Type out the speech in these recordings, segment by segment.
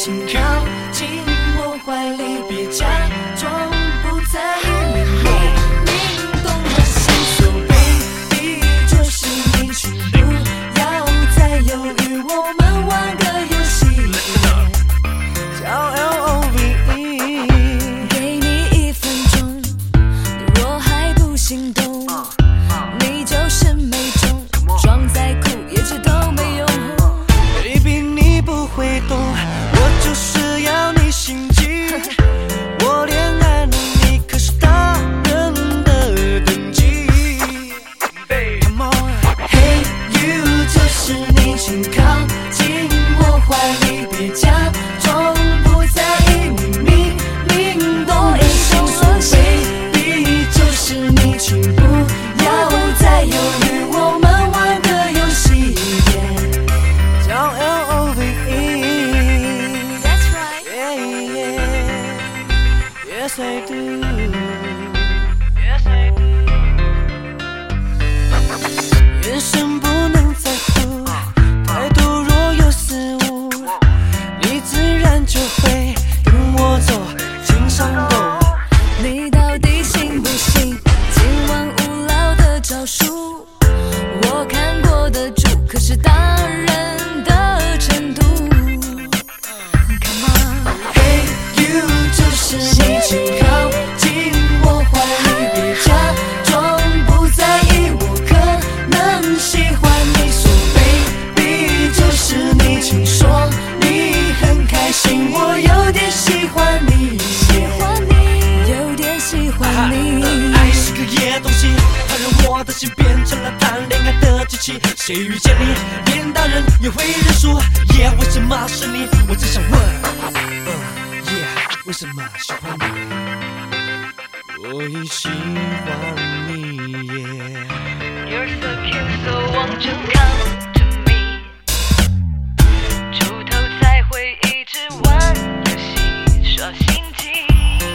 请靠近我怀里，别假装不在意，明懂我心。So baby， 就是你，请不要再犹豫，我们玩个游戏，叫 LOVE。给你1分钟，你若还不心动，你就是没中，装再酷也知都没用。Baby， 你不会懂，我就是要你心急。我恋爱了你，可是大人的等级。Come on，Hey you， 就是你，请靠近我怀里，别假装不在意，你明懂我心。Baby， 就是你，请不要再犹豫，我们玩个游戏，叫 LOVE。That's right. Yeah, yeah. Yes I do. Yes I do. 眼神不能在乎，态度若有失误，你自然就会跟我走进山洞。你到底信不信今晚无聊的招数？我看过的主可是大人的程度。Come on，Hey you， 就是你，请靠近我怀里，别假装不在意，我可能喜欢你。So baby， 就是你，请说你很开心，我有点喜欢你，有点喜欢你。 爱是个野东西，它让我的心变成了谈恋爱的机器。谁遇见你，连大人也会认输。为什么是你？我只想问，为什么喜欢你？我已喜欢你 You're so cute, so won't you come to me？ 出头才会一直玩游戏，耍心机。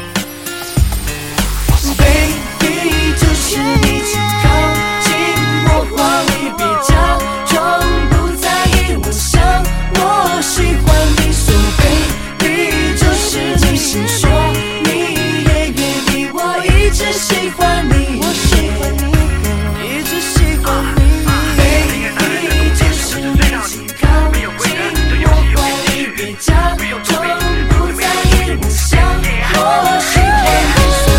Baby， 就是你，请靠近我怀里，别假装不在意，我想我喜欢你。So baby， 就是你，请说你也愿意，我一直喜欢你，一直喜欢你。Baby， 就是你，请靠近我怀里，别假装不在意，我想我喜欢你。So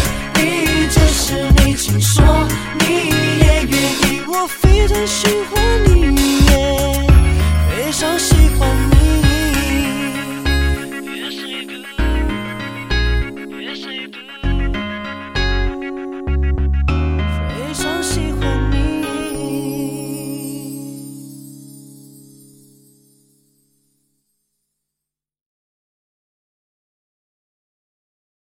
baby， 就是你，请说你也愿意，我非常喜欢